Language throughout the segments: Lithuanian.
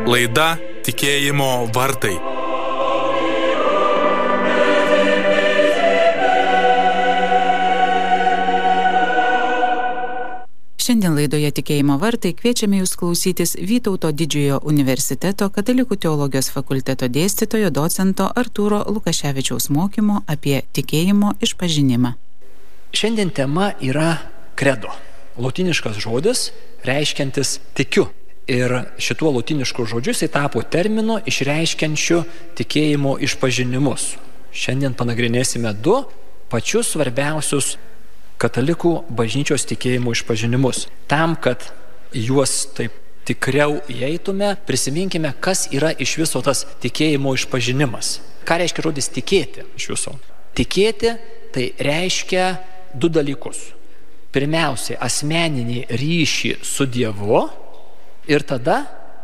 Laida Tikėjimo vartai. Šiandien laidoje Tikėjimo vartai kviečiame jūs klausytis Vytauto Didžiojo universiteto Katalikų teologijos fakulteto dėstytojo docento Artūro Lukaševičiaus mokymo apie tikėjimo išpažinimą. Šiandien tema yra kredo. Lotyniškas žodis reiškiantis tikiu. Ir šituo lotynišku žodžiu jisai tapo terminu išreiškiančiu tikėjimo išpažinimus. Šiandien panagrinėsime du pačius svarbiausius katalikų bažnyčios tikėjimo išpažinimus. Tam, kad juos taip tikriau įeitume, prisiminkime, kas yra iš viso tas tikėjimo išpažinimas. Ką reiškia žodis tikėti iš viso? Tikėti tai reiškia du dalykus. Pirmiausiai, asmeninį ryšį su Dievu ir tada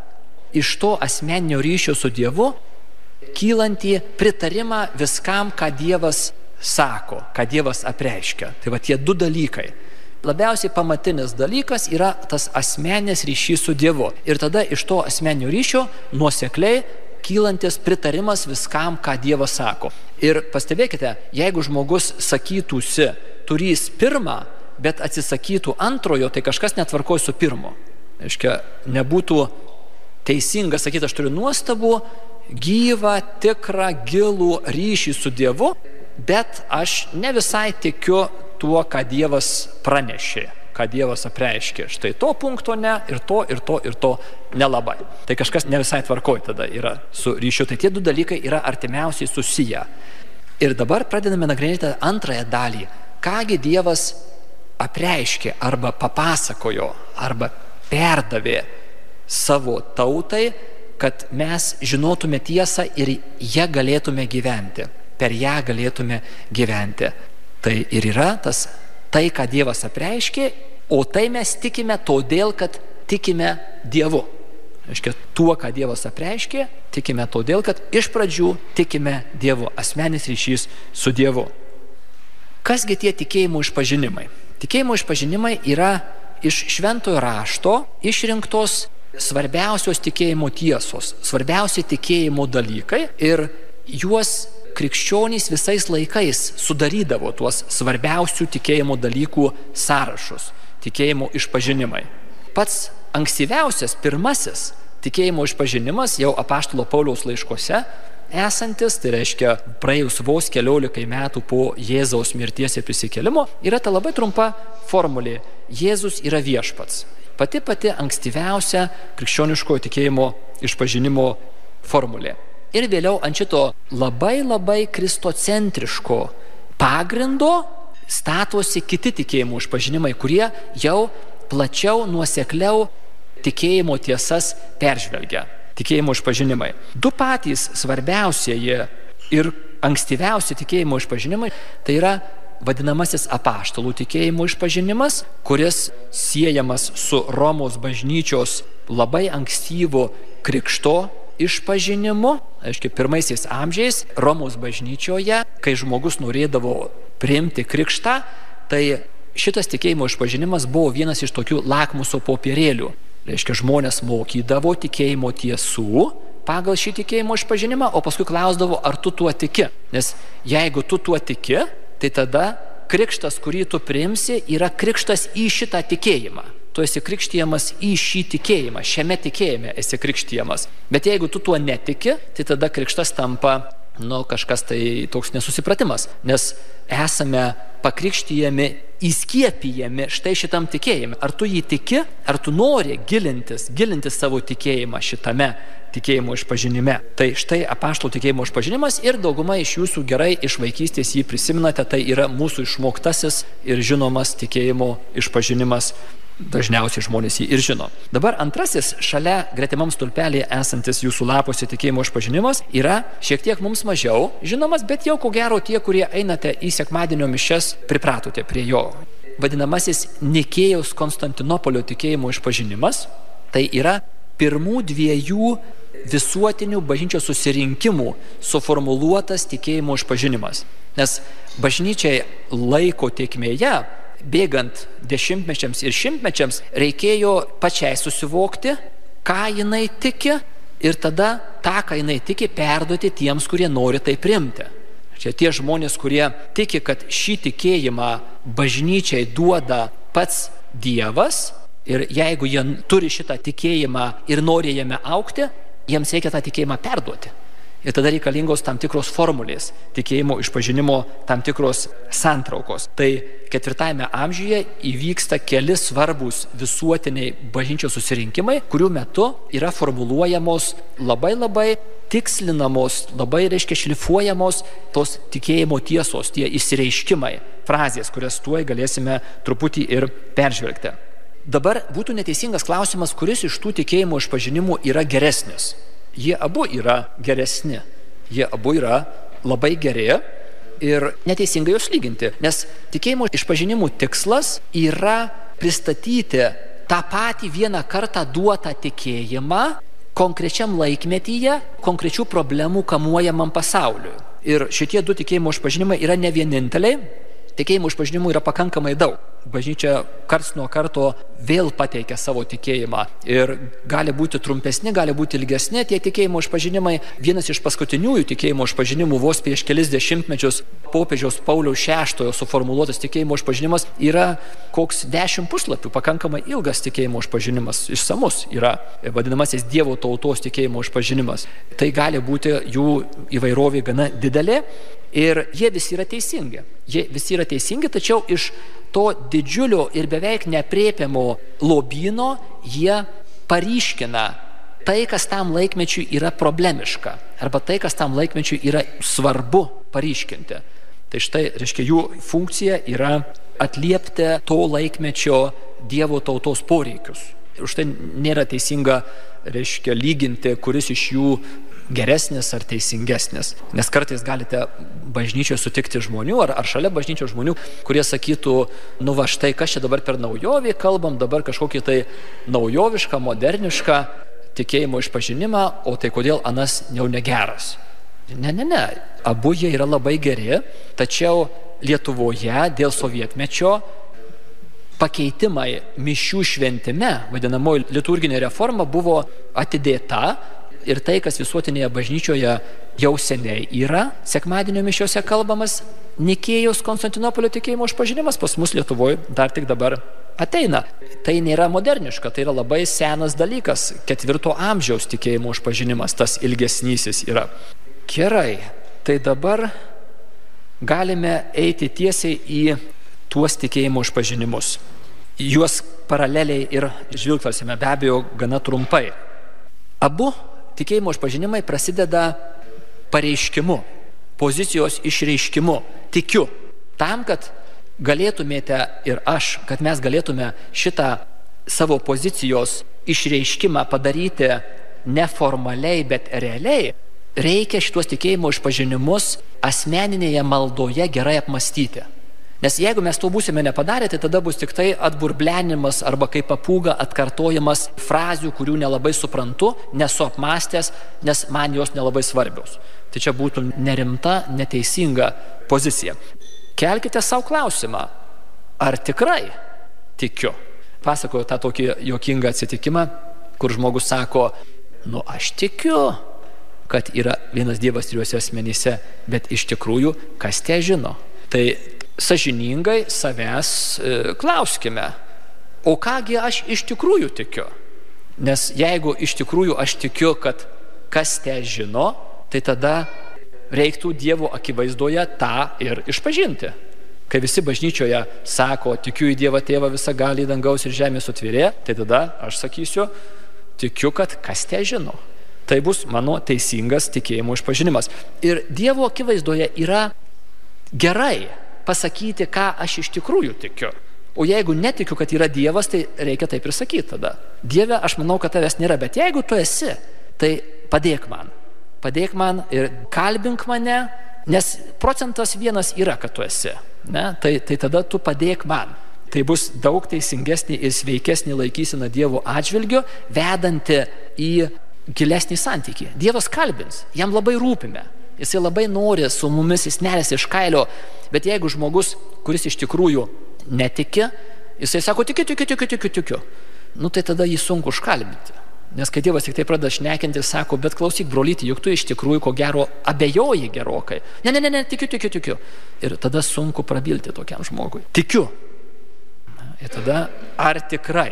iš to asmeninio ryšio su Dievu kylantį pritarimą viskam, ką Dievas sako, ką Dievas apreiškia. Tai va tie du dalykai. Labiausiai pamatinis dalykas yra tas asmeninis ryšys su Dievu. Ir tada iš to asmeninio ryšio nuosekliai kylantis pritarimas viskam, ką Dievas sako. Ir pastebėkite, jeigu žmogus sakytųsi turys pirmą, bet atsisakytų antrojo, tai kažkas netvarkoj su pirmu. Reiškia, nebūtų teisinga sakyti, aš turiu nuostabų, gyvą, tikrą, gilų ryšį su Dievu, bet aš ne visai tikiu tuo, ką Dievas pranešė, ką Dievas apreiškė. Štai to punkto ne, ir to nelabai. Tai kažkas ne visai tvarkoj tada yra su ryšiu. Tai tie du dalykai yra artimiausiai susiję. Ir dabar pradedame nagrinėti antrąją dalį. Kągi Dievas apreiškė arba papasakojo, arba perdavė savo tautai, kad mes žinotume tiesą ir ją galėtume gyventi. Per ją galėtume gyventi. Tai ir yra tai, ką Dievas apreiškė, o tai mes tikime todėl, kad tikime Dievu. Reiškia, tuo, ką Dievas apreiškė, tikime todėl, kad iš pradžių tikime Dievu, asmeninis ryšys su Dievu. Kasgi tie tikėjimo išpažinimai? Tikėjimo išpažinimai yra iš šventojo rašto išrinktos svarbiausios tikėjimo tiesos, svarbiausi tikėjimo dalykai ir juos krikščionys visais laikais sudarydavo tuos svarbiausių tikėjimo dalykų sąrašus, tikėjimo išpažinimai. Pats ankstyviausias, pirmasis tikėjimo išpažinimas jau apaštalo Pauliaus laiškuose esantis, tai reiškia praėjus vos 14 metų po Jėzaus mirties ir prisikėlimo, yra ta labai trumpa formulė: Jėzus yra viešpats. Pati ankstyviausia krikščioniškojo tikėjimo išpažinimo formulė. Ir vėliau ant šito labai kristocentriško pagrindo statosi kiti tikėjimo išpažinimai, kurie jau plačiau, nuosekliau tikėjimo tiesas peržvelgia. Tikėjimo išpažinimai. Du patys svarbiausieji ir ankstyviausi tikėjimo išpažinimai tai yra vadinamasis apaštalų tikėjimo išpažinimas, kuris siejamas su Romos bažnyčios labai ankstyvu krikšto išpažinimu. Aiškiai, pirmaisiais amžiais Romos bažnyčioje, kai žmogus norėdavo priimti krikštą, tai šitas tikėjimo išpažinimas buvo vienas iš tokių lakmuso popierėlių. Reiškia, žmonės mokydavo tikėjimo tiesų pagal šį tikėjimo išpažinimą, o paskui klausdavo, ar tu tuo tiki. Nes jeigu tu tuo tiki, tai tada krikštas, kurį tu priimsi, yra krikštas į šitą tikėjimą. Tu esi krikštijamas į šį tikėjimą, šiame tikėjime esi krikštijamas. Bet jeigu tu tuo netiki, tai tada krikštas tampa, kažkas tai toks nesusipratimas, nes esame pakrikštijami, įskiepijami štai šitam tikėjime. Ar tu jį tiki, ar tu nori gilintis savo tikėjimą šitame tikėjimo išpažinime. Tai štai apaštalų tikėjimo išpažinimas ir dauguma iš jūsų gerai iš vaikystės jį prisimenate, tai yra mūsų išmoktasis ir žinomas tikėjimo išpažinimas. Dažniausiai žmonės jį ir žino. Dabar antrasis šalia gretimam stulpelėje esantis jūsų lapuose tikėjimo išpažinimas yra šiek tiek mums mažiau žinomas, bet jau ko gero tie, kurie einate į sekmadienio mišias, pripratote prie jo. Vadinamasis Nikėjaus Konstantinopolio tikėjimo išpažinimas, tai yra pirmų dviejų visuotinių bažnyčios susirinkimų suformuluotas tikėjimo išpažinimas. Nes bažnyčiai laiko tėkmėje bėgant dešimtmečiams ir šimtmečiams reikėjo pačiai susivokti, ką jinai tiki ir tada tą, ką jinai tiki, perduoti tiems, kurie nori tai priimti. Čia tie žmonės, kurie tiki, kad šį tikėjimą bažnyčiai duoda pats Dievas, ir jeigu jie turi šitą tikėjimą ir nori jame augti, jiems reikia tą tikėjimą perduoti. Ir tada reikalingos tam tikros formulės, tikėjimo išpažinimo tam tikros santraukos. Tai 4 amžiuje įvyksta keli svarbūs visuotiniai bažnyčios susirinkimai, kurių metu yra formuluojamos labai tikslinamos, labai šlifuojamos tos tikėjimo tiesos, tie išsireiškimai, frazės, kurias tuoj galėsime truputį ir peržvelgti. Dabar būtų neteisingas klausimas, kuris iš tų tikėjimo išpažinimų yra geresnis. Jie abu yra geresni, jie abu yra labai geri ir neteisingai juos lyginti, nes tikėjimo išpažinimų tikslas yra pristatyti tą patį vieną kartą duotą tikėjimą konkrečiam laikmetyje, konkrečių problemų kamuojamam pasauliui. Ir šitie du tikėjimo išpažinimai yra ne vieninteliai, tikėjimo išpažinimų yra pakankamai daug. Bažnyčia karts nuo karto vėl pateikia savo tikėjimą ir gali būti trumpesni, gali būti ilgesni tie tikėjimo išpažinimai. Vienas iš paskutiniųjų tikėjimo išpažinimų vos prieš kelis dešimtmečius popiežiaus Pauliaus VI suformuluotas tikėjimo išpažinimas yra koks 10 puslapių, pakankamai ilgas tikėjimo išpažinimas, išsamus yra vadinamasis Dievo tautos tikėjimo išpažinimas. Tai gali būti jų įvairovė gana didelė ir jie visi yra teisingi. Jie visi yra teisingi, tačiau iš to didžiulio ir beveik neaprėpiamo lobyno jie paryškina tai, kas tam laikmečiui yra problemiška, arba tai, kas tam laikmečiui yra svarbu paryškinti. Tai štai, jų funkcija yra atliepti to laikmečio Dievo tautos poreikius. Ir už tai nėra teisinga, lyginti, kuris iš jų geresnis ar teisingesnis. Nes kartais galite bažnyčioje sutikti žmonių ar šalia bažnyčios žmonių, kurie sakytų, va štai, kas čia dabar per naujovį kalbam, dabar kažkokį tai naujovišką, modernišką tikėjimo išpažinimą, o tai kodėl anas jau negeras. Ne. Abu jie yra labai geri, tačiau Lietuvoje dėl sovietmečio pakeitimai mišių šventime, vadinamoji liturginė reforma, buvo atidėta. Ir tai, kas visuotinėje bažnyčioje jau seniai yra, sekmadienio mišiose kalbamas Nikėjos Konstantinopolio tikėjimo išpažinimas, pas mus Lietuvoje dar tik dabar ateina. Tai nėra moderniška, tai yra labai senas dalykas, 4 amžiaus tikėjimo išpažinimas, tas ilgesnysis yra. Gerai, tai dabar galime eiti tiesiai į tuos tikėjimo išpažinimus. Juos paraleliai ir žvilgtelsime, be abejo, gana trumpai. Abu tikėjimo išpažinimai prasideda pareiškimu, pozicijos išreiškimu. Tikiu. Tam, kad galėtumėte ir aš, kad mes galėtume šitą savo pozicijos išreiškimą padaryti neformaliai, bet realiai, reikia šitos tikėjimo išpažinimus asmeninėje maldoje gerai apmastyti. Nes jeigu mes to būsime nepadarę, tai tada bus tik tai atburblenimas arba kaip papūga atkartojimas frazių, kurių nelabai suprantu, nesu apmastęs, nes man jos nelabai svarbios. Tai čia būtų nerimta, neteisinga pozicija. Kelkite savo klausimą, ar tikrai tikiu? Pasakoju tą tokį juokingą atsitikimą, kur žmogus sako, aš tikiu, kad yra vienas Dievas trijuose asmenyse, bet iš tikrųjų, kas te žino? Tai sąžiningai savęs klauskime, o kągi aš iš tikrųjų tikiu? Nes jeigu iš tikrųjų aš tikiu, kad kas te žino, tai tada reiktų Dievo akivaizdoje tą ir išpažinti. Kai visi bažnyčioje sako, tikiu į Dievą Tėvą visagalį dangaus ir žemės sutvėrėją, tai tada aš sakysiu, tikiu, kad kas te žino. Tai bus mano teisingas tikėjimo išpažinimas. Ir Dievo akivaizdoje yra gerai pasakyti, ką aš iš tikrųjų tikiu. O jeigu netikiu, kad yra Dievas, tai reikia taip ir sakyti tada. Dieve, aš manau, kad tavęs nėra, bet jeigu tu esi, tai padėk man. Padėk man ir kalbink mane, nes procentas 1 yra, kad tu esi. Ne? Tai tada tu padėk man. Tai bus daug teisingesnė ir sveikesnė laikysena Dievo atžvilgiu, vedanti į gilesnį santykį. Dievas kalbins, jam labai rūpime. Jisai labai nori su mumis, jis neriasi iš kailio, bet jeigu žmogus, kuris iš tikrųjų netiki, jisai sako, tikiu, tai tada jį sunku užkalbinti. Nes kai Dievas tik tai pradeda šnekinti ir sako, bet klausyk, brolyti, juk tu iš tikrųjų ko gero abejoji gerokai. Ne, tikiu. Ir tada sunku prabilti tokiam žmogui. Tikiu. Ir tada, ar tikrai?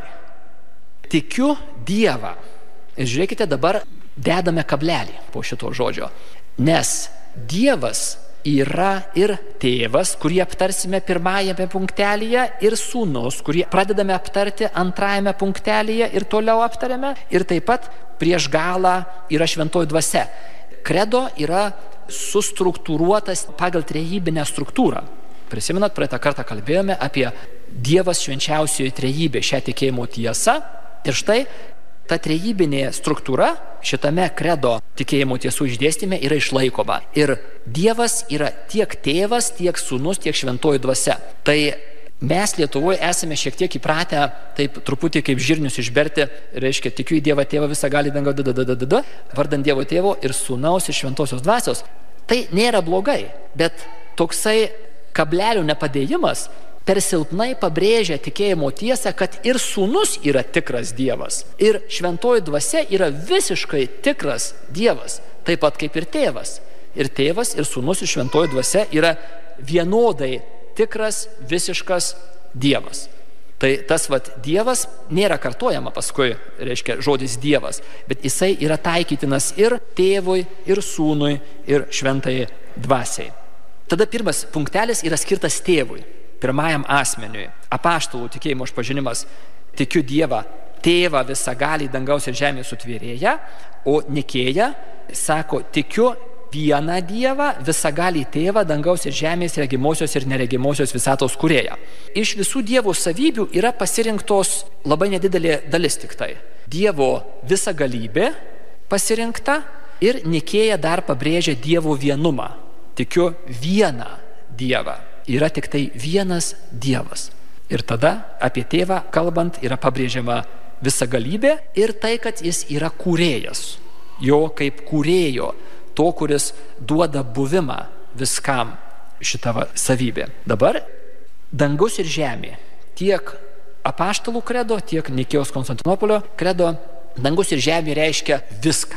Tikiu Dievą. Ir žiūrėkite, dabar dedame kablelį po šito žodžio. Nes Dievas yra ir tėvas, kurį aptarsime pirmajame punktelyje, ir sūnus, kurį pradedame aptarti antrajame punktelyje ir toliau aptarėme. Ir taip pat prieš galą yra šventoji dvasia. Kredo yra sustruktūruotas pagal trejybinę struktūrą. Prisimenat, praeitą kartą kalbėjome apie Dievas švenčiausioji trejybė, šią tikėjimo tiesą. Ir štai ta trejybinė struktūra šitame kredo tikėjimo tiesų išdėstyme yra išlaikoma. Ir Dievas yra tiek tėvas, tiek sūnus, tiek šventoji dvasia. Tai mes Lietuvoje esame šiek tiek įpratę taip truputį kaip žirnius išberti, reiškia, tikiu į Dievą tėvą visagalį dangų, vardant Dievo tėvo ir sūnaus ir šventosios dvasios. Tai nėra blogai, bet toksai kablelių nepadėjimas per silpnai pabrėžia tikėjimo tiesą, kad ir sūnus yra tikras Dievas. Ir šventoji dvasia yra visiškai tikras Dievas, taip pat kaip ir tėvas. Ir tėvas, ir sūnus, ir šventoji dvasia yra vienodai tikras, visiškas Dievas. Tai tas Dievas nėra kartojama paskui, reiškia žodis Dievas, bet jisai yra taikytinas ir tėvui, ir sūnui, ir šventai dvasiai. Tada pirmas punktelis yra skirtas tėvui. Pirmajam asmeniui. Apaštalų tikėjimo išpažinimas. Tikiu Dievą, tėvą visagalį dangaus ir žemės sutvėrėją, o Nikėja sako, tikiu vieną Dievą, visagalį tėvą, dangaus ir žemės, regimosios ir neregimosios visatos kūrėją. Iš visų Dievo savybių yra pasirinktos labai nedidelė dalis tik tai. Dievo visagalybė pasirinkta ir Nikėja dar pabrėžia Dievo vienumą. Tikiu vieną Dievą. Yra tik tai vienas Dievas. Ir tada apie tėvą kalbant yra pabrėžiama visagalybė ir tai, kad jis yra kūrėjas. Jo kaip kūrėjo, to, kuris duoda buvimą viskam šitą savybę. Dabar dangus ir žemė. Tiek apaštalų kredo, tiek Nikėjos Konstantinopolio kredo, dangus ir žemė reiškia viską.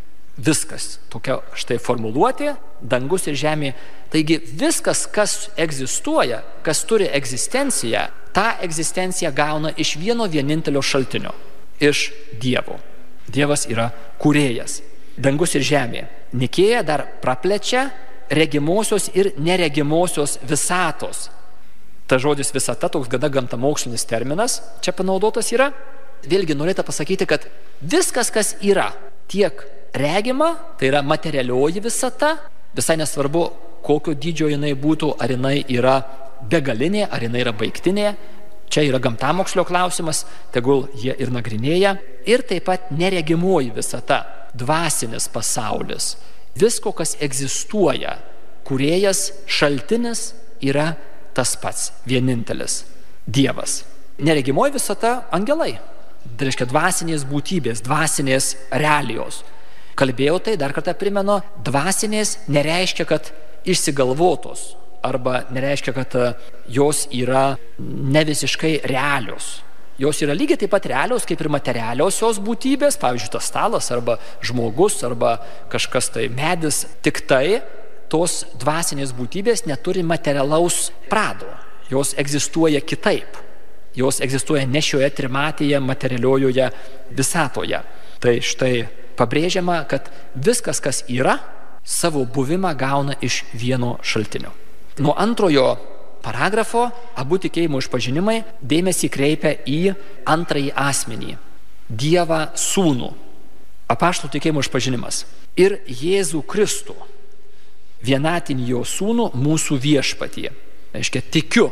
Viskas. Tokia štai formuluotė, dangus ir žemė. Taigi viskas, kas egzistuoja, kas turi egzistenciją, tą egzistenciją gauna iš vieno vienintelio šaltinio. Iš Dievo. Dievas yra kūrėjas. Dangus ir žemė. Nikėja dar praplečia regimosios ir neregimosios visatos. Ta žodis visata, toks gana gamtamokslinis terminas, čia panaudotas yra. Vėlgi norėta pasakyti, kad viskas, kas yra, tiek regima, tai yra materialioji visata, visai nesvarbu, kokio dydžio jinai būtų, ar jinai yra begalinė, ar jinai yra baigtinė. Čia yra gamtamokslio klausimas, tegul jie ir nagrinėja. Ir taip pat neregimoji visata, dvasinis pasaulis. Visko, kas egzistuoja, kūrėjas, šaltinis yra tas pats, vienintelis Dievas. Neregimoji visata – angelai. Tai reiškia dvasinės būtybės, dvasinės realijos. Kalbėjau tai, dar kartą primenu, dvasinės nereiškia, kad išsigalvotos, arba nereiškia, kad jos yra ne visiškai realios. Jos yra lygiai taip pat realios, kaip ir materialiosios būtybės, pavyzdžiui, tas stalas, arba žmogus, arba kažkas tai medis. Tik tai tos dvasinės būtybės neturi materialaus prado. Jos egzistuoja kitaip. Jos egzistuoja ne šioje trimatėje materialiojoje visatoje. Tai štai pabrėžiama, kad viskas, kas yra, savo buvimą gauna iš vieno šaltinio. Nuo antrojo paragrafo abu tikėjimo išpažinimai dėmesį kreipia į antrąjį asmenį – Dievą sūnų. Apaštalų tikėjimo išpažinimas. Ir Jėzų Kristų, vienatinį jo sūnų, mūsų viešpatie. Reiškia, tikiu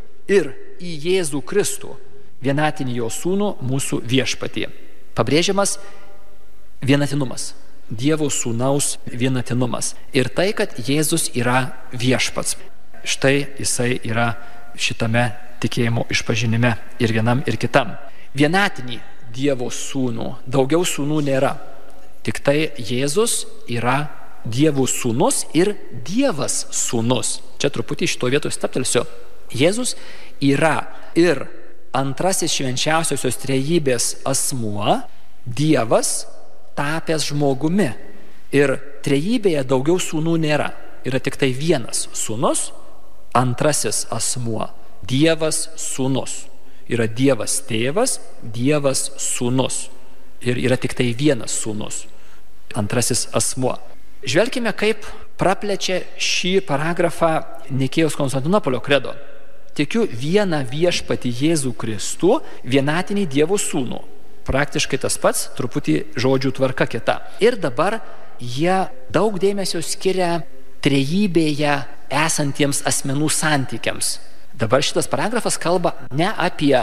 ir į Jėzų Kristų, vienatinį jo sūnų, mūsų viešpatie. Pabrėžiamas vienatinumas. Dievo sūnaus vienatinumas. Ir tai, kad Jėzus yra viešpats. Štai jisai yra šitame tikėjimo išpažinime ir vienam ir kitam. Vienatinį Dievo sūnų, daugiau sūnų nėra. Tik tai Jėzus yra Dievo sūnus ir Dievas sūnus. Čia truputį šito vietoje staptelsiu. Jėzus yra ir antrasis švenčiausiosios trejybės asmuo Dievas tapęs žmogumi. Ir trejybėje daugiau sūnų nėra. Yra tik tai vienas sūnus, antrasis asmuo. Dievas sūnus. Yra Dievas tėvas, Dievas sūnus. Ir yra tik tai vienas sūnus, antrasis asmuo. Žvelkime, kaip praplečia šį paragrafą Nikėjos Konstantinopolio kredo. Tikiu vieną viešpatį Jėzų Kristų, vienatinį Dievo sūnų. Praktiškai tas pats, truputį žodžių tvarka kita. Ir dabar jie daug dėmesio skiria trejybėje esantiems asmenų santykiams. Dabar šitas paragrafas kalba ne apie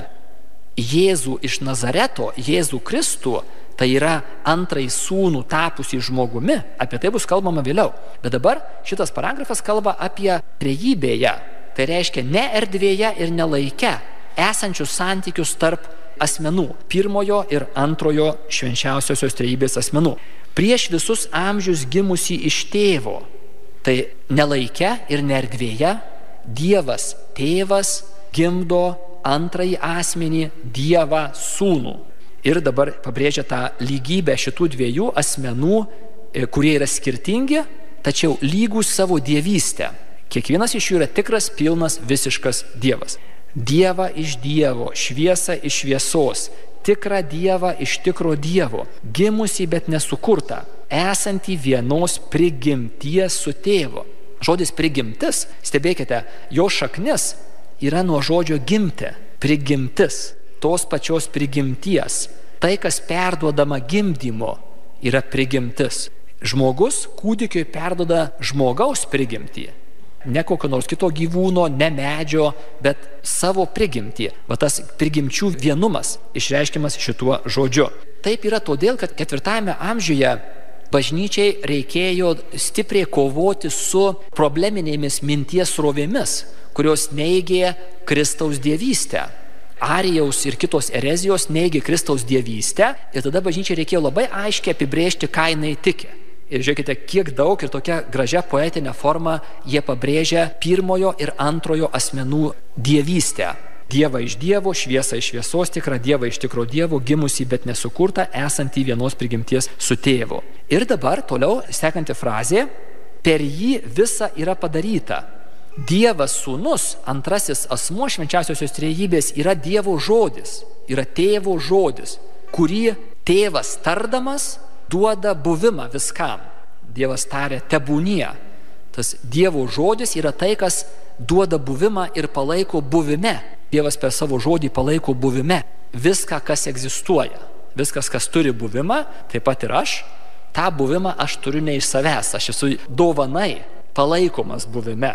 Jėzų iš Nazareto, Jėzų Kristų, tai yra antrąjį sūnų tapusį žmogumi, apie tai bus kalbama vėliau. Bet dabar šitas paragrafas kalba apie trejybėje, tai reiškia ne erdvėje ir ne laike, esančius santykius tarp asmenų, pirmojo ir antrojo švenčiausiosios trejybės asmenų. Prieš visus amžius gimusi iš tėvo, tai ne laike ir ne erdvėje, Dievas tėvas gimdo antrąjį asmenį, Dievą sūnų. Ir dabar pabrėžia tą lygybę šitų dviejų asmenų, kurie yra skirtingi, tačiau lygūs savo dievystę. Kiekvienas iš jų yra tikras, pilnas, visiškas Dievas. Dievą iš Dievo, šviesą iš šviesos, tikrą Dievą iš tikro Dievo, gimusį bet nesukurtą, esantį vienos prigimties su tėvu. Žodis prigimtis, stebėkite, jo šaknis yra nuo žodžio gimti, prigimtis, tos pačios prigimties. Tai, kas perduodama gimdymo, yra prigimtis. Žmogus kūdikiui perduoda žmogaus prigimtį. Ne kokio nors kito gyvūno, ne medžio, bet savo prigimtį. Va tas prigimčių vienumas išreiškiamas šituo žodžiu. Taip yra todėl, kad 4 amžiuje bažnyčiai reikėjo stipriai kovoti su probleminėmis minties srovėmis, kurios neigė Kristaus dievystę. Arijaus ir kitos erezijos neigė Kristaus dievystę ir tada bažnyčiai reikėjo labai aiškiai apibrėžti, ką jinai tiki. Ir žiūrėkite, kiek daug ir tokia gražia poetinė forma jie pabrėžia pirmojo ir antrojo asmenų dievystę. Dievą iš Dievo, šviesą iš šviesos, tikrą Dievą iš tikro Dievo, gimusį bet nesukurtą, esantį vienos prigimties su tėvu. Ir dabar toliau sekanti frazė, per jį visa yra padaryta. Dievas sūnus, antrasis asmuo švenčiausiosios trejybės, yra Dievo žodis, yra tėvo žodis, kurį tėvas tardamas duoda buvimą viskam. Dievas tarė tebūnie. Tas Dievo žodis yra tai, kas duoda buvimą ir palaiko buvime. Dievas per savo žodį palaiko buvime viską, kas egzistuoja. Viskas, kas turi buvimą, taip pat ir aš, tą buvimą aš turiu ne iš savęs, aš esu dovanai palaikomas buvime.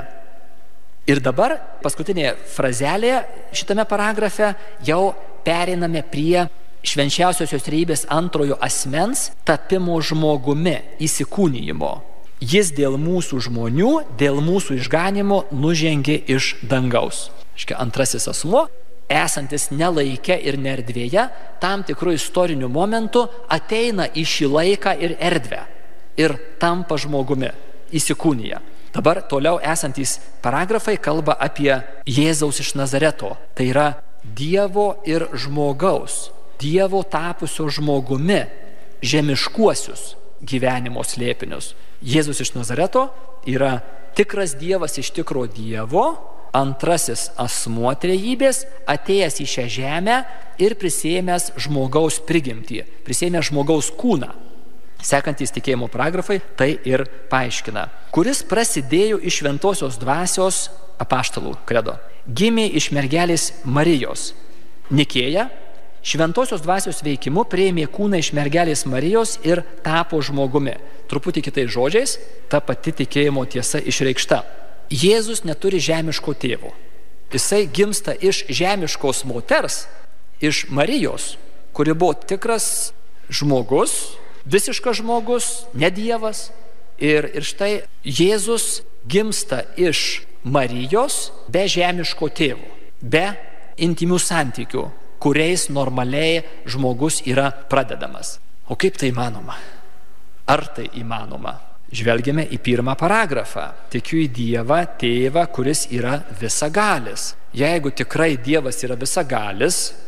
Ir dabar paskutinėje frazelėje šitame paragrafe jau pereiname prie švenčiausiosios trejybės antrojo asmens tapimo žmogumi, įsikūnijimo. Jis dėl mūsų žmonių, dėl mūsų išganimo nužengė iš dangaus. Antrasis asmuo, esantis ne laike ir ne erdvėje, tam tikrų istorinių momentų ateina į šį laiką ir erdvę ir tampa žmogumi, įsikūnija. Dabar toliau esantys paragrafai kalba apie Jėzaus iš Nazareto. Tai yra Dievo ir žmogaus, Dievo tapusio žmogumi, žemiškuosius gyvenimo slėpinius. Jėzus iš Nazareto yra tikras Dievas iš tikro Dievo, antrasis asmuo trejybės, atėjęs į šią žemę ir prisėmęs žmogaus prigimtį, prisėmęs žmogaus kūną. Sekantys tikėjimo paragrafai tai ir paaiškina. Kuris prasidėjo iš šventosios dvasios apaštalų kredo. Gimė iš mergelės Marijos. Nikėja šventosios dvasios veikimu priėmė kūną iš mergelės Marijos ir tapo žmogumi. Truputį kitais žodžiais, ta pati tikėjimo tiesa išreikšta. Jėzus neturi žemiško tėvo. Jisai gimsta iš žemiškos moters, iš Marijos, kuri buvo tikras žmogus, visiškas žmogus, ne Dievas. Ir štai Jėzus gimsta iš Marijos be žemiško tėvo, be intimių santykių, kuriais normaliai žmogus yra pradedamas. O kaip tai įmanoma? Ar tai įmanoma? Žvelgiame į 1 paragrafą. Tikiu į Dievą, tėvą, kuris yra visagalis. Jeigu tikrai Dievas yra visagalis,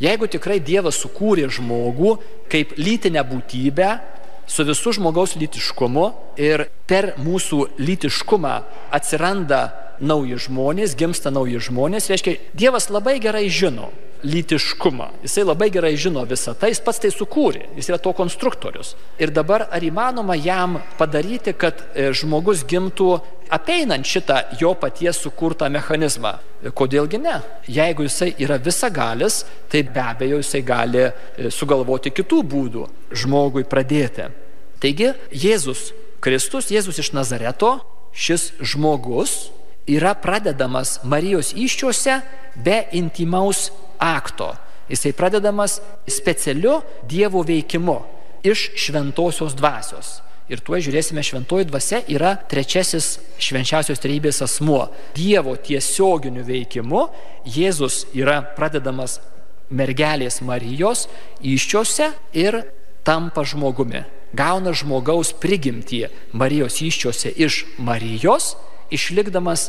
Jeigu tikrai Dievas sukūrė žmogų kaip lytinę būtybę, su visų žmogaus lytiškumu ir per mūsų lytiškumą atsiranda nauji žmonės, gimsta nauji žmonės, reiškia, Dievas labai gerai žino lytiškumą, jisai labai gerai žino visą tai, jis pats tai sukūrė, jis yra to konstruktorius. Ir dabar ar įmanoma jam padaryti, kad žmogus gimtų apeinant šitą jo paties sukurtą mechanizmą? Kodėlgi ne? Jeigu jisai yra visagalis, tai be abejo jisai gali sugalvoti kitų būdų žmogui pradėti. Taigi, Jėzus Kristus, Jėzus iš Nazareto, šis žmogus yra pradedamas Marijos įsčiose be intimaus akto. Jisai pradedamas specialiu Dievo veikimu iš šventosios dvasios. Ir tuo žiūrėsime, šventoji dvasia yra trečiasis švenčiausios trejybės asmuo. Dievo tiesioginiu veikimu Jėzus yra pradedamas mergelės Marijos įsčiose ir tampa žmogumi. Gauna žmogaus prigimtį Marijos įsčiose iš Marijos, išlikdamas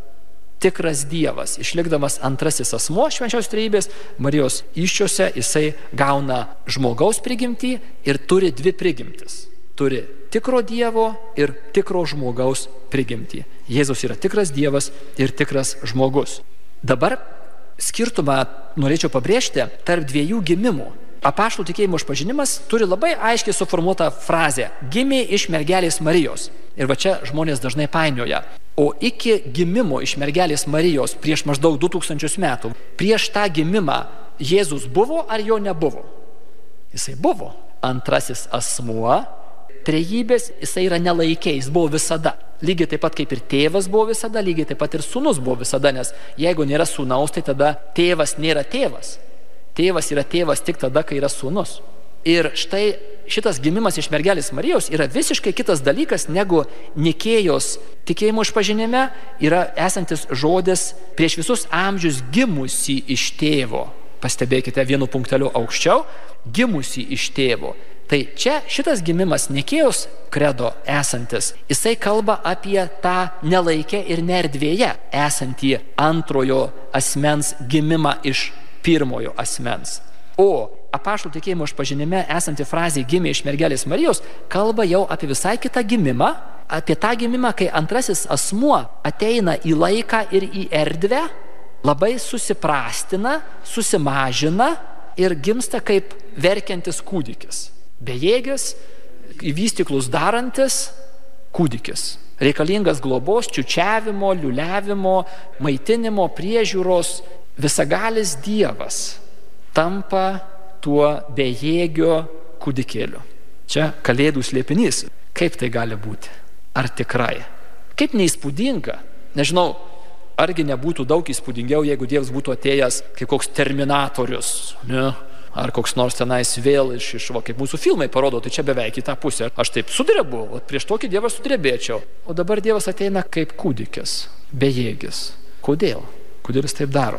tikras Dievas, išlikdamas antrasis asmuo švenčiausios trejybės, Marijos įsčiose jisai gauna žmogaus prigimtį ir turi dvi prigimtis. Turi tikro Dievo ir tikro žmogaus prigimtį. Jėzus yra tikras Dievas ir tikras žmogus. Dabar skirtumą norėčiau pabrėžti tarp dviejų gimimų. Apaštalų tikėjimo išpažinimas turi labai aiškiai suformuotą frazę – gimė iš mergelės Marijos. Ir va čia žmonės dažnai painioja. O iki gimimo iš mergelės Marijos prieš maždaug 2000 metų, prieš tą gimimą Jėzus buvo ar jo nebuvo? Jisai buvo. Antrasis asmuo, trejybės, jisai yra nelaikė, jis buvo visada. Lygiai taip pat kaip ir tėvas buvo visada, lygiai taip pat ir sūnus buvo visada, nes jeigu nėra sūnaus, tai tada tėvas nėra tėvas. Tėvas yra tėvas tik tada, kai yra sūnus. Ir štai šitas gimimas iš mergelės Marijos yra visiškai kitas dalykas negu Nikėjos tikėjimo išpažinime yra esantis žodis prieš visus amžius gimusi iš tėvo. Pastebėkite vienu punkteliu aukščiau, gimusi iš tėvo. Tai čia šitas gimimas Nikėjos kredo esantis, jisai kalba apie tą nelaikę ir neerdvėje esantį antrojo asmens gimimą iš pirmojo asmens. O apaštalų tikėjimo išpažinime esanti frazė gimė iš mergelės Marijos kalba jau apie visai kitą gimimą, apie tą gimimą, kai antrasis asmuo ateina į laiką ir į erdvę, labai susiprastina, susimažina ir gimsta kaip verkiantis kūdikis. Bejėgis, į vystyklus darantis kūdikis. Reikalingas globos, čiučiavimo, liuliavimo, maitinimo, priežiūros. Visagalis Dievas tampa tuo bejėgio kūdikėliu. Čia kalėdų slėpinys. Kaip tai gali būti? Ar tikrai? Kaip neįspūdinga? Nežinau, argi nebūtų daug įspūdingiau, jeigu Dievas būtų atėjęs kaip koks terminatorius, ne? Ar koks nors tenais vėl iš kaip mūsų filmai parodo, tai čia beveik į tą pusę. Aš taip sudrebu, prieš tokį Dievą sudrebėčiau. O dabar Dievas ateina kaip kūdikis, bejėgis. Kodėl? Kodėl jis taip daro?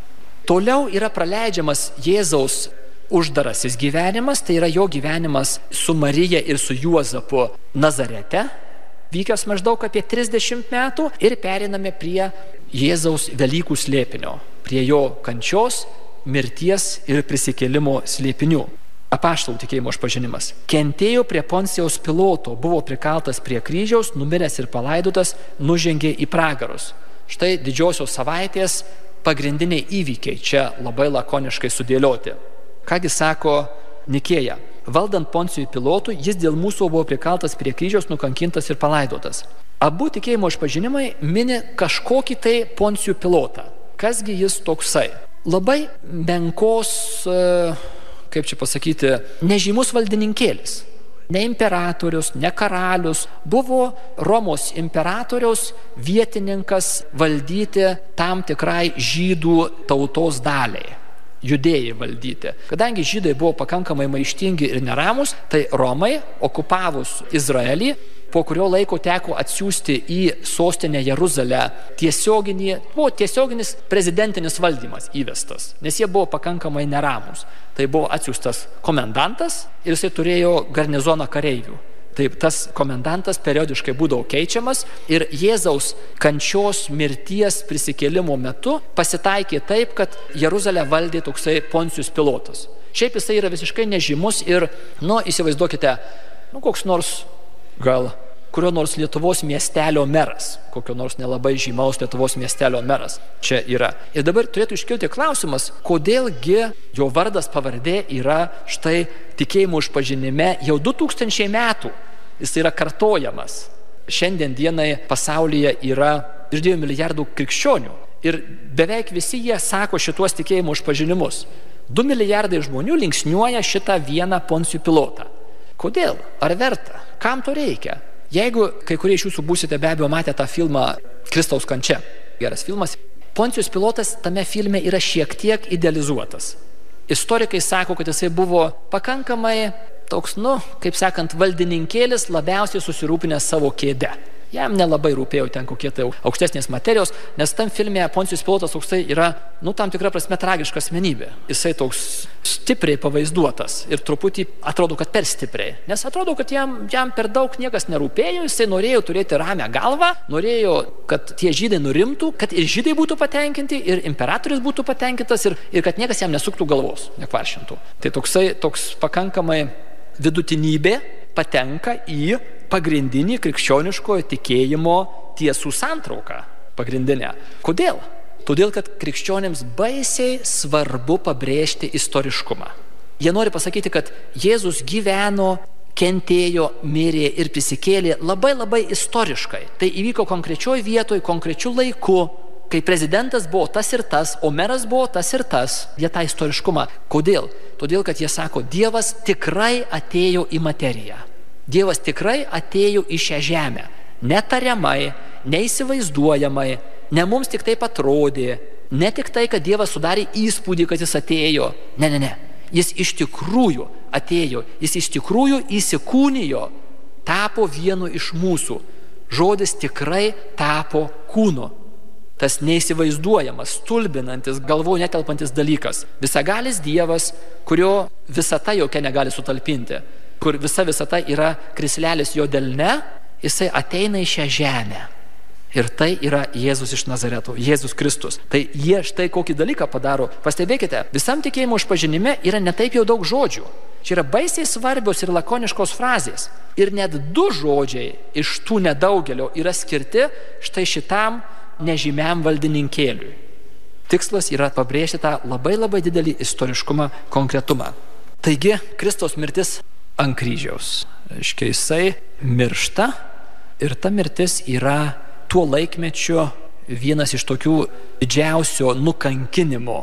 Toliau yra praleidžiamas Jėzaus uždarasis gyvenimas, tai yra jo gyvenimas su Marija ir su Juozapu Nazarete, vykęs maždaug apie 30 metų ir pereiname prie Jėzaus Velykų slėpinio, prie jo kančios, mirties ir prisikėlimo slėpinių. Apaštalų tikėjimo išpažinimas. Kentėjo prie Poncijaus Piloto, buvo prikaltas prie kryžiaus, numiręs ir palaidotas, nužengė į pragarus. Štai didžiosios savaitės pagrindiniai įvykiai čia labai lakoniškai sudėlioti. Kągi sako Nikėja? Valdant Poncijui Pilotui, jis dėl mūsų buvo prikaltas prie kryžiaus, nukankintas ir palaidotas. Abu tikėjimo išpažinimai mini kažkokį tai Poncijų Pilotą. Kasgi jis toksai? Labai menkos, kaip čia pasakyti, nežymus valdininkėlis. Ne imperatorius, ne karalius, buvo Romos imperatoriaus vietininkas valdyti tam tikrai žydų tautos daliai, judėjai valdyti. Kadangi žydai buvo pakankamai maištingi ir neramus, tai Romai, okupavus Izraelį, po kurio laiko teko atsiųsti į sostinę Jeruzalę tiesioginis prezidentinis valdymas įvestas, nes jie buvo pakankamai neramus. Tai buvo atsiųstas komendantas ir jisai turėjo garnizoną kareivių. Taip, tas komendantas periodiškai būdavo keičiamas ir Jėzaus kančios, mirties, prisikėlimo metu pasitaikė taip, kad Jeruzalę valdė toksai Poncijus Pilotas. Šiaip jisai yra visiškai nežymus ir, įsivaizduokite, koks nors gal kurio nors Lietuvos miestelio meras, kokio nors nelabai žymaus Lietuvos miestelio meras čia yra. Ir dabar turėtų iškilti klausimas, kodėlgi jo vardas pavardė yra štai tikėjimo išpažinime jau 2000 metų. Jis yra kartojamas. Šiandien dienai pasaulyje yra virš 2 milijardų krikščionių ir beveik visi jie sako šituos tikėjimo išpažinimus. 2 milijardai žmonių linksniuoja šitą vieną Poncijų Pilotą. Kodėl? Ar verta? Kam to reikia? Jeigu kai kurie iš jūsų būsite be abejo matę tą filmą Kristaus kančia, geras filmas, Poncijus Pilotas tame filme yra šiek tiek idealizuotas. Istorikai sako, kad jisai buvo pakankamai toks, kaip sakant, valdininkėlis, labiausiai susirūpinęs savo kėdę. Jam nelabai rūpėjo ten kokie tai aukštesnės materijos, nes tam filme Poncijus Pilotas toksai yra, tam tikra prasme tragiška asmenybė. Jisai toks stipriai pavaizduotas ir truputį atrodo, kad per stipriai. Nes atrodo, kad jam per daug niekas nerūpėjo, jisai norėjo turėti ramią galvą, norėjo, kad tie žydai nurimtų, kad ir žydai būtų patenkinti, ir imperatorius būtų patenkintas, ir kad niekas jam nesuktų galvos, nekvaršintų. Tai toks pakankamai vidutinybė patenka į pagrindinį krikščioniškojo tikėjimo tiesų santrauką. Pagrindinę. Kodėl? Todėl, kad krikščionėms baisiai svarbu pabrėžti istoriškumą. Jie nori pasakyti, kad Jėzus gyveno, kentėjo, mirė ir prisikėlė labai istoriškai. Tai įvyko konkrečioj vietoj, konkrečiu laiku, kai prezidentas buvo tas ir tas, o meras buvo tas ir tas. Jie tą istoriškumą. Kodėl? Todėl, kad jie sako, Dievas tikrai atėjo į materiją. Dievas tikrai atėjo į šią žemę. Netariamai, neįsivaizduojamai, ne mums tik taip atrodė, ne tik tai, kad Dievas sudarė įspūdį, kad jis atėjo. Ne. Jis iš tikrųjų atėjo, jis iš tikrųjų įsikūnijo, tapo vienu iš mūsų. Žodis tikrai tapo kūnu. Tas neįsivaizduojamas, stulbinantis, galvoje netelpantis dalykas. Visagalis Dievas, kurio visata jokia negali sutalpinti, kur visa visata yra krislelis jo delne, jisai ateina į šią žemę. Ir tai yra Jėzus iš Nazareto, Jėzus Kristus. Tai jie štai kokį dalyką padaro. Pastebėkite, visam tikėjimo išpažinime yra netaip jau daug žodžių. Čia yra baisiai svarbios ir lakoniškos frazės. Ir net 2 žodžiai iš tų nedaugelio yra skirti štai šitam nežymiam valdininkėliui. Tikslas yra pabrėžti tą labai didelį istoriškumą, konkretumą. Taigi, Kristaus mirtis ant kryžiaus. Jisai miršta ir ta mirtis yra tuo laikmečiu vienas iš tokių didžiausio nukankinimo.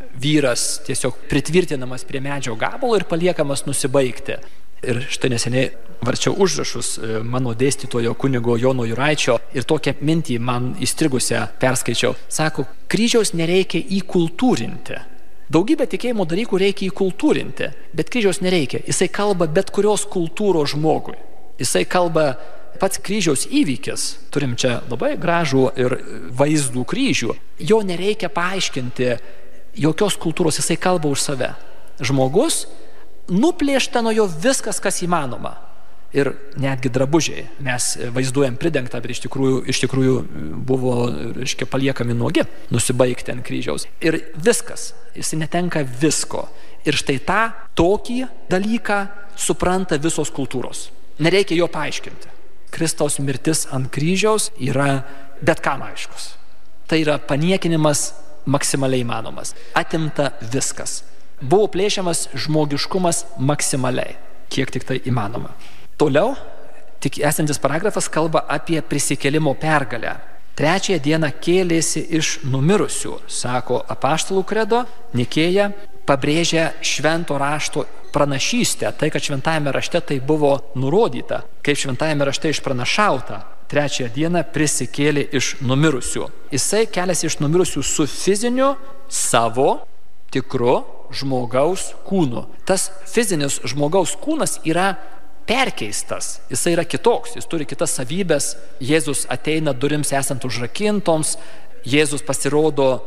Vyras tiesiog pritvirtinamas prie medžio gabalo ir paliekamas nusibaigti. Ir štai neseniai varčiau užrašus mano dėstytojo kunigo Jono Juraičio ir tokią mintį man įstrigusią perskaičiau. Sako, kryžiaus nereikia įkultūrinti. Daugybę tikėjimo dalykų reikia įkultūrinti, bet kryžiaus nereikia. Jisai kalba bet kurios kultūros žmogui. Jisai kalba pats kryžiaus įvykis. Turim čia labai gražų ir vaizdų kryžių. Jo nereikia paaiškinti jokios kultūros, jisai kalba už save. Žmogus nuplėšta nuo jo viskas, kas įmanoma. Ir netgi drabužiai mes vaizduojam pridengtą, bet iš tikrųjų buvo paliekami nuogi, nusibaigti ant kryžiaus. Ir viskas, jis netenka visko. Ir štai tokį dalyką supranta visos kultūros. Nereikia jo paaiškinti. Kristaus mirtis ant kryžiaus yra bet kam aiškus. Tai yra paniekinimas maksimaliai įmanomas. Atimta viskas. Buvo plėšiamas žmogiškumas maksimaliai, kiek tik tai įmanoma. Toliau, tik esantis paragrafas kalba apie prisikėlimo pergalę. 3 dieną kėlėsi iš numirusių, sako apaštalų kredo, Nikėja pabrėžia švento rašto pranašystę, tai, kad šventajame rašte tai buvo nurodyta, kaip šventajame rašte išpranašauta. 3 dieną prisikėlė iš numirusių. Jisai keliasi iš numirusių su fiziniu savo tikru žmogaus kūnu. Tas fizinis žmogaus kūnas yra perkeistas, jisai yra kitoks, jis turi kitas savybės. Jėzus ateina durims esant užrakintoms, Jėzus pasirodo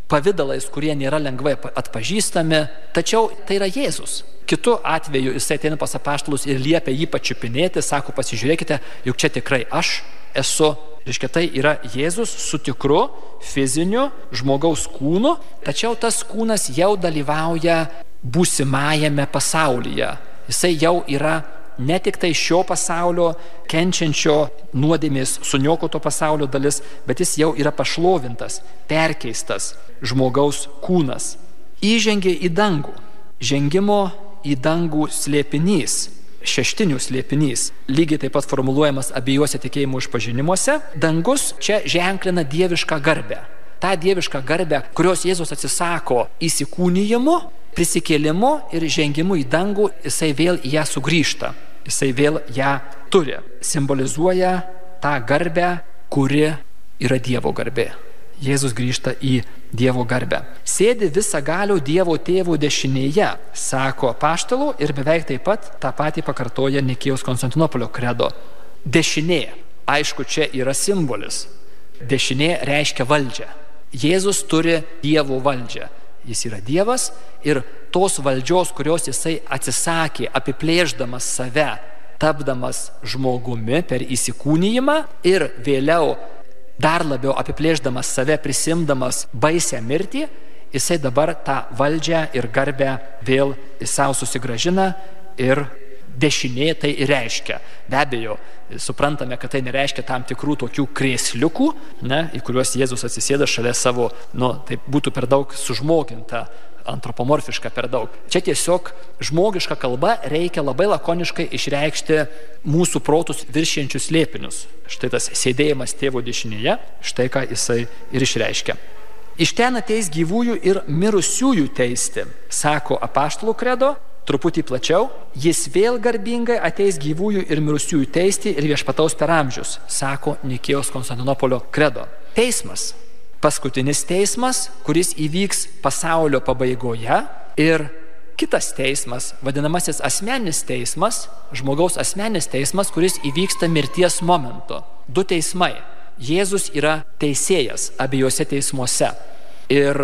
pavidalais, kurie nėra lengvai atpažįstami, tačiau tai yra Jėzus. Kitu atveju jisai ateina pas apaštalus ir liepia jį pačiupinėti, sako, pasižiūrėkite, juk čia tikrai aš esu. Reiškia, tai yra Jėzus su tikru fiziniu žmogaus kūnu, tačiau tas kūnas jau dalyvauja būsimajame pasaulyje. Jisai jau yra ne tik tai šio pasaulio kenčiančio nuodėmės suniokoto pasaulio dalis, bet jis jau yra pašlovintas, perkeistas žmogaus kūnas. Įžengė į dangų. Žengimo į dangų slėpinys, šeštinių slėpinys, lygiai taip pat formuluojamas abiejuose tikėjimų išpažinimuose. Dangus čia ženklina dievišką garbę. Ta dievišką garbę, kurios Jėzus atsisako įsikūnijimu, prisikėlimu ir žengimu į dangų, jisai vėl į ją sugrįžta. Jisai vėl ją turi. Simbolizuoja tą garbę, kuri yra Dievo garbė. Jėzus grįžta į Dievo garbę. Sėdi visagalio Dievo tėvo dešinėje, sako apaštalų, ir beveik taip pat tą patį pakartoja Nikėjos Konstantinopolio kredo. Dešinė. Aišku, čia yra simbolis. Dešinė reiškia valdžią. Jėzus turi Dievo valdžią. Jis yra Dievas ir tos valdžios, kurios jisai atsisakė, apiplėšdamas save, tapdamas žmogumi per įsikūnijimą ir vėliau dar labiau apiplėšdamas save, prisimdamas baisią mirtį, jisai dabar tą valdžią ir garbę vėl į savo susigrąžina ir dešinė tai ir reiškia. Be abejo, suprantame, kad tai nereiškia tam tikrų tokių krėsliukų, į kuriuos Jėzus atsisėda šalia savo, tai būtų per daug sužmoginta, antropomorfiška per daug. Čia tiesiog žmogiška kalba reikia labai lakoniškai išreikšti mūsų protus viršienčius slėpinius. Štai tas sėdėjimas tėvo dešinėje, štai ką jisai ir išreiškia. Iš ten ateis gyvųjų ir mirusiųjų teisti, sako apaštalų kredo. Truputį plačiau, jis vėl garbingai ateis gyvųjų ir mirusiųjų teisti ir viešpataus per amžius, sako Nikėjos Konstantinopolio kredo. Teismas. Paskutinis teismas, kuris įvyks pasaulio pabaigoje, ir kitas teismas, vadinamasis asmeninis teismas, žmogaus asmeninis teismas, kuris įvyksta mirties momentu. Du teismai. Jėzus yra teisėjas abiejose teismuose. Ir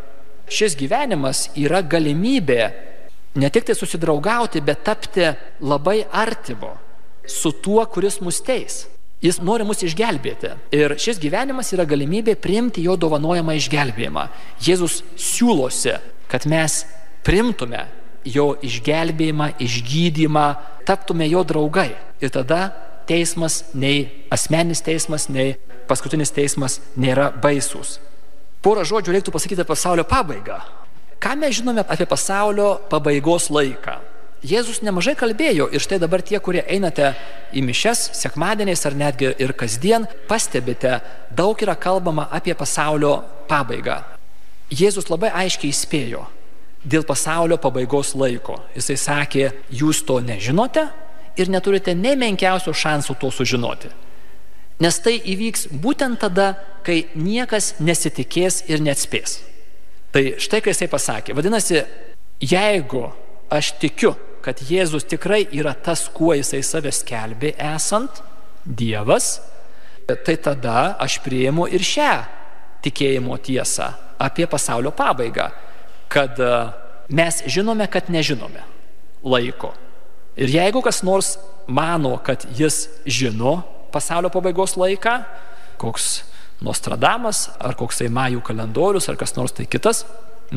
šis gyvenimas yra galimybė ne tik tai susidraugauti, bet tapti labai artimo su tuo, kuris mus teis. Jis nori mus išgelbėti. Ir šis gyvenimas yra galimybė priimti jo dovanojamą išgelbėjimą. Jėzus siūlosi, kad mes priimtume jo išgelbėjimą, išgydymą, taptume jo draugai. Ir tada teismas, nei asmeninis teismas, nei paskutinis teismas nėra baisus. Porą žodžių reiktų pasakyti apie pasaulio pabaigą. Ką mes žinome apie pasaulio pabaigos laiką? Jėzus nemažai kalbėjo ir štai dabar tie, kurie einate į mišias sekmadieniais ar netgi ir kasdien, pastebite, daug yra kalbama apie pasaulio pabaigą. Jėzus labai aiškiai įspėjo dėl pasaulio pabaigos laiko. Jisai sakė, jūs to nežinote ir neturite nei menkiausio šansų to sužinoti. Nes tai įvyks būtent tada, kai niekas nesitikės ir neatspės. Tai štai, kai jisai pasakė, vadinasi, jeigu aš tikiu, kad Jėzus tikrai yra tas, kuo jisai save skelbė esant, Dievas, tai tada aš priimu ir šią tikėjimo tiesą apie pasaulio pabaigą, kad mes žinome, kad nežinome laiko. Ir jeigu kas nors mano, kad jis žino pasaulio pabaigos laiką, koks Nostradamas, ar koksai Majų kalendorius, ar kas nors tai kitas,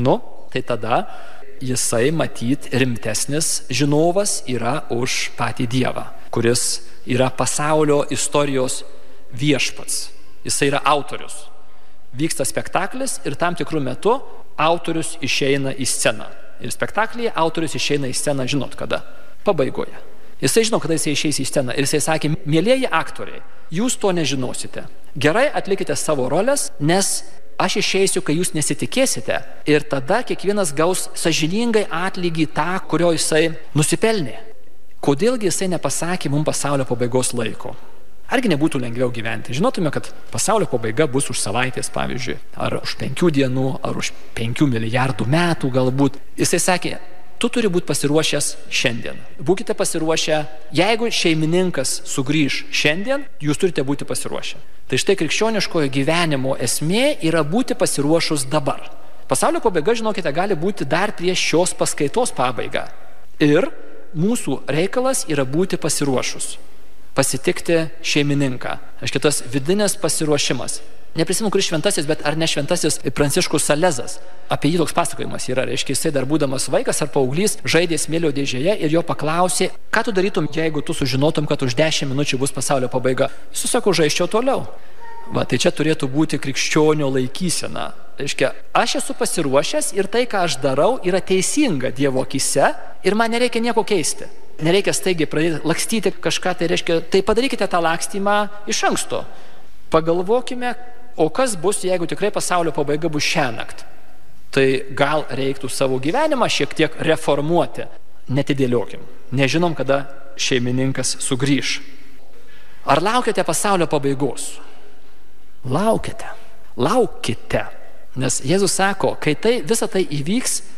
tai tada jisai matyt rimtesnis žinovas yra už patį Dievą, kuris yra pasaulio istorijos viešpats. Jisai yra autorius. Vyksta spektaklis ir tam tikrų metu autorius išeina į sceną. Ir spektaklyje autorius išeina į sceną, žinot kada? Pabaigoje. Jisai žino, kada jisai išeis į sceną. Ir jisai sakė, mielieji aktoriai, jūs to nežinosite. Gerai atlikite savo rolės, nes aš išeisiu, kai jūs nesitikėsite. Ir tada kiekvienas gaus sąžiningai atlygį tą, kurio jisai nusipelnė. Kodėlgi jisai nepasakė mums pasaulio pabaigos laiko? Argi nebūtų lengviau gyventi? Žinotume, kad pasaulio pabaiga bus už savaitės, pavyzdžiui, ar už 5 dienų, ar už 5 milijardų metų galbūt. Jisai sakė, tu turi būti pasiruošęs šiandien. Būkite pasiruošę, jeigu šeimininkas sugrįž šiandien, jūs turite būti pasiruošę. Tai štai krikščioniškojo gyvenimo esmė yra būti pasiruošus dabar. Pasaulio pabaiga, žinokite, gali būti dar prieš šios paskaitos pabaigą. Ir mūsų reikalas yra būti pasiruošus, pasitikti šeimininką. Aiškiai, tas vidinis pasiruošimas. Neprisimenu, kuris šventasis, bet ar ne šventasis Pranciškus Salezas. Apie jį toks pasakojimas yra. Reiškia, jisai dar būdamas vaikas ar paauglys žaidė smėlio dėžėje ir jo paklausė, ką tu darytum, jeigu tu sužinotum, kad už 10 minučių bus pasaulio pabaiga. Jis sako, žaisčiau toliau. Va, tai čia turėtų būti krikščionio laikysena. Reiškia, aš esu pasiruošęs ir tai, ką aš darau, yra teisinga Dievo akyse ir man nereikia nieko keisti. Nereikia staigiai pradėti lakstyti kažką, tai reiškia, tai padarykite tą lakstymą iš anksto. Pagalvokime, o kas bus, jeigu tikrai pasaulio pabaiga bus šiąnakt. Tai gal reiktų savo gyvenimą šiek tiek reformuoti. Netidėliokim. Nežinom, kada šeimininkas sugrįš. Ar laukiate pasaulio pabaigos? Laukite. Nes Jėzus sako, kai visa tai įvyks,